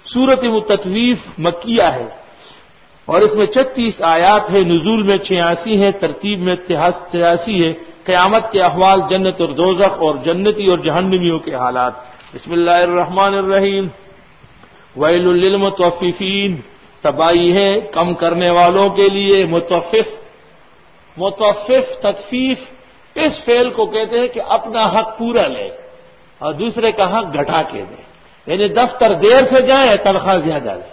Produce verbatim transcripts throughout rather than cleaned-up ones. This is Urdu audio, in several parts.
سورۃ متطویف مکیہ ہے اور اس میں چھتیس آیات ہے، نزول میں چھیاسی ہے، ترتیب میں تراسی ہے۔ قیامت کے احوال، جنت اور دوزخ اور جنتی اور جہنمیوں کے حالات۔ بسم اللہ الرحمن الرحیم۔ ویل للمطففین، تباہی ہے کم کرنے والوں کے لیے۔ مطفف مطفف تطفیف اس فعل کو کہتے ہیں کہ اپنا حق پورا لے اور دوسرے کا حق گھٹا کے دے، یعنی دفتر دیر سے جائے تنخواہ زیادہ لے۔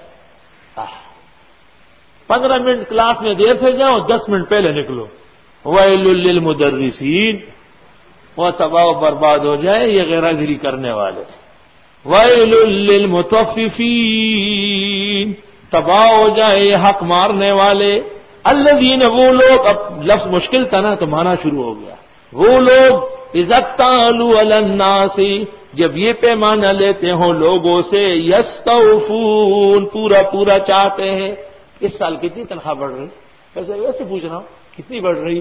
پندرہ منٹ کلاس میں دیر سے جاؤ، دس منٹ پہلے نکلو۔ ویل للمدرسین، وہ تباہ و برباد ہو جائے یہ غیر حاضری کرنے والے۔ ویل للمطففین، تباہ ہو جائے یہ حق مارنے والے۔ الذین، وہ لوگ، اب لفظ مشکل تھا نا تو مانا شروع ہو گیا، وہ لوگ اذا اکتالوا علی الناس، جب یہ پیمانہ لیتے ہوں لوگوں سے، یستوفون، پورا پورا چاہتے ہیں۔ اس سال کتنی تنخواہ بڑھ رہی؟ ویسے ویسے پوچھ رہا ہوں، کتنی بڑھ رہی؟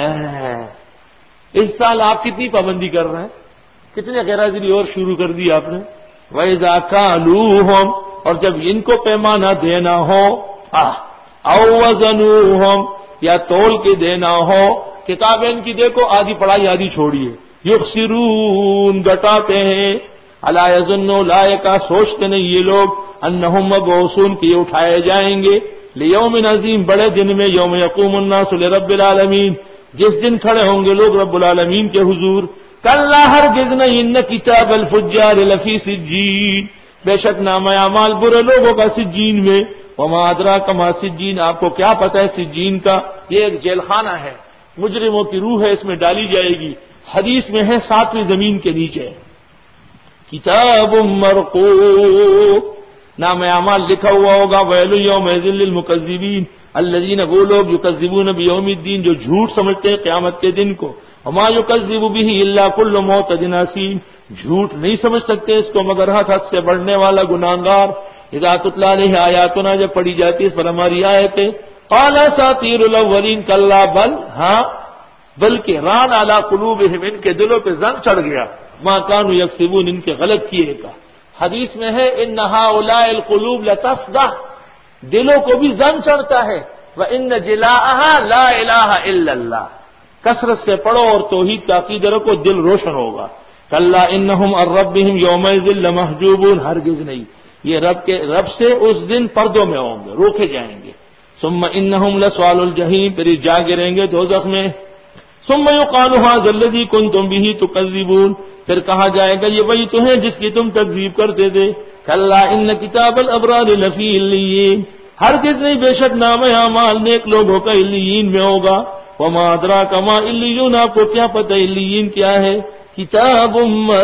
اس سال آپ کتنی پابندی کر رہے ہیں؟ کتنے غیر حاضری اور شروع کر دی آپ نے؟ وَإِذَا كَالُوهُمْ، اور جب ان کو پیمانہ دینا ہو، أَوْ وَزَنُوهُمْ، یا تول کے دینا ہو، کتابیں ان کی دیکھو آدھی پڑھائی آدھی چھوڑیے، یخسرون، گٹاتے ہیں۔ الا یظن اولئک، سوچتے نہیں یہ لوگ، انہم مبعوثون، کہ یہ اٹھائے جائیں گے، لیوم عظیم، بڑے دن میں، یوم یقوم الناس لرب العالمین، جس دن کھڑے ہوں گے لوگ رب العالمین کے حضور۔ کلا، ہرگز نہیں، ان کتاب الفجار لفی سجین، بے شک نامہ اعمال برے لوگوں کا سجین میں۔ وما ادراک ما سجین، آپ کو کیا پتہ ہے سجین کا؟ یہ ایک جیل خانہ ہے، مجرموں کی روح ہے اس میں ڈالی جائے گی۔ حدیث میں ہے ساتویں زمین کے نیچے۔ کتاب مرقوم، نام اعمال لکھا ہوا ہوگا۔ ویل یومئذ للمکذبین، الذین، وہ لوگ، یکذبون بیوم الدین، جو جھوٹ سمجھتے ہیں قیامت کے دن کو۔ وما یکذب بہ الا کل معتد اثیم، جھوٹ نہیں سمجھ سکتے اس کو مگر حد حد سے بڑھنے والا گناہگار۔ اذا تتلی علیہ آیاتنا، جب پڑھی جاتی ہے اس پر ہماری آیتیں، قال اساطیر الاولین، کلا بل، ہاں بلکہ، ران علی قلوبہم، ان کے دلوں پہ زنگ چڑھ گیا، ما کانوا یکسبون، ان کے غلط کیے کا۔ حدیث میں ہے ان ہؤلاء القلوب لتصدع، دلوں کو بھی زنگ چڑھتا ہے، وان جلاءها لا الہ الا اللہ، کثرت سے پڑھو اور توحید کا عقیدہ رکھو، دل روشن ہوگا۔ کلا انہم عن ربہم یومئذ لمحجوبون، ہرگز نہیں، یہ رب کے رب سے اس دن پردوں میں ہوں گے، روکے جائیں گے۔ ثم انہم لصال الجحیم، پھر یہ جا گریں گے دوزخ میں۔ ثم یقال ھذا الذی کنتم بہ تکذبون، پھر کہا جائے گا یہ وہی تو ہے جس کی تم تکذیب کرتے تھے۔ کلا ان کتاب الابرار لفی علیین، ہرگز نہیں، بے شک نام اعمال نیک لوگوں کا علیین میں ہوگا۔ وما ادراک ما علیون، آپ کو کیا پتہ علیین کیا ہے؟ کتاب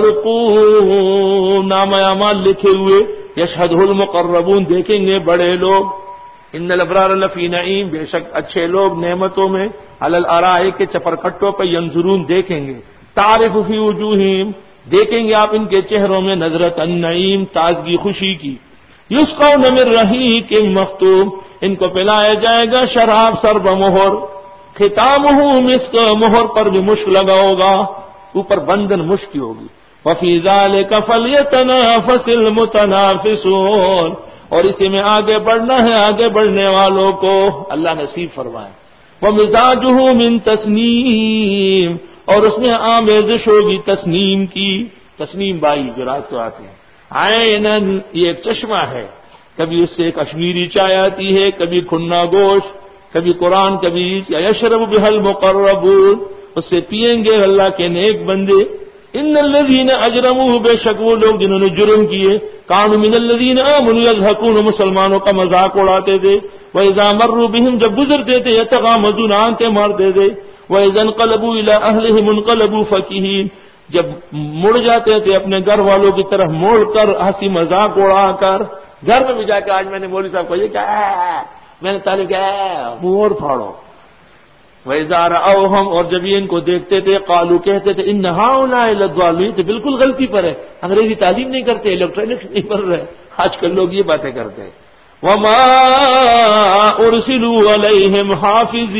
مرقوم، نام اعمال لکھے ہوئے، یشہدہ المقربون، دیکھیں گے بڑے لوگ۔ ان الابرار لفی نعیم، بے شک اچھے لوگ نعمتوں میں، علی الارائک، کے چپرکٹوں پہ، ینظرون، دیکھیں گے، تعرف فی وجوہہم، دیکھیں گے آپ ان کے چہروں میں، نظرۃ النعیم، تازگی خوشی کی۔ یسقون من رحیق مختوم، ان کو پلایا جائے گا شراب سرب مہر، ختامہ مسک، مہر پر بھی مشک لگا ہوگا، اوپر بندن مشک کی ہوگی۔ وفی ذلک فلیتنافس المتنافسون، اور اسی میں آگے بڑھنا ہے آگے بڑھنے والوں کو، اللہ نصیب فرمائے۔ ومزاجہ من تسنیم، اور اس میں آمیزش ہوگی تسنیم کی، تسنیم بائی جو رات کو آتے ہیں۔ عینن، یہ ایک چشمہ ہے، کبھی اس سے کشمیری چائے آتی ہے، کبھی کھنا گوشت، کبھی قرآن، کبھی یشرب بها المقربون، اس سے پیئیں گے اللہ کے نیک بندے۔ ان الذین اجرموا، بے شک وہ لوگ جنہوں نے جرم کیے، کانوا من الذین آمنوا یضحکون، مسلمانوں کا مذاق اڑاتے تھے، واذا مروا بهم، جب گزرتے تھے، یتغامزون، آنکھیں مارتے تھے، واذا انقلبوا الی اہلہم انقلبوا فکہین، جب مڑ جاتے تھے اپنے گھر والوں کی طرف موڑ کر، ہنسی مذاق اڑا کر، گھر میں بھی جا کے، آج میں نے مولوی صاحب کو یہ کیا ہے، میں نے طالب کیا ہے، منہ پھاڑو۔ وَإِذَا رَأَوْهُمْ، اور جب یہ ان کو دیکھتے تھے، قالوا، کہتے تھے، إِنَّ هَؤُلَاءِ لَضَالُّونَ، تو بالکل غلطی پر ہے، انگریزی تعلیم نہیں کرتے، الیکٹرانکس نہیں پڑھ رہے، آج کل لوگ یہ باتیں کرتے ہیں۔ وَمَا أُرْسِلُوا عَلَيْهِمْ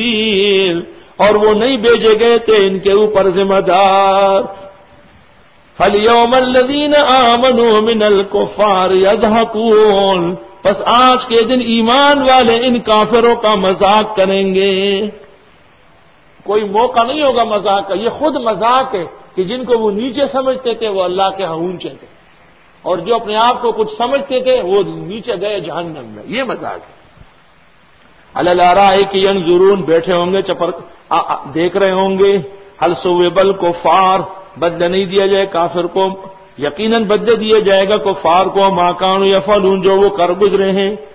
حَافِظِينَ، اور وہ نہیں بھیجے گئے تھے ان کے اوپر ذمہ دار۔ فَالْيَوْمَ الَّذِينَ آمَنُوا مِنَ الْكُفَّارِ يَضْحَكُونَ، بس آج کے دن ایمان والے ان کافروں کا مذاق کریں گے. کوئی موقع نہیں ہوگا مذاق کا، یہ خود مذاق ہے کہ جن کو وہ نیچے سمجھتے تھے وہ اللہ کے ہاں اونچے تھے، اور جو اپنے آپ کو کچھ سمجھتے تھے وہ نیچے گئے جہنم میں. یہ مذاق ہے. علی الارائک ینظرون، بیٹھے ہوں گے چپر دیکھ رہے ہوں گے. هل ثوب الکفار، بدلہ نہیں دیا جائے کافر کو، یقیناً بدلہ دیا جائے گا کفار کو، ما کانوا یفعلون، جو وہ کر گزرے ہیں.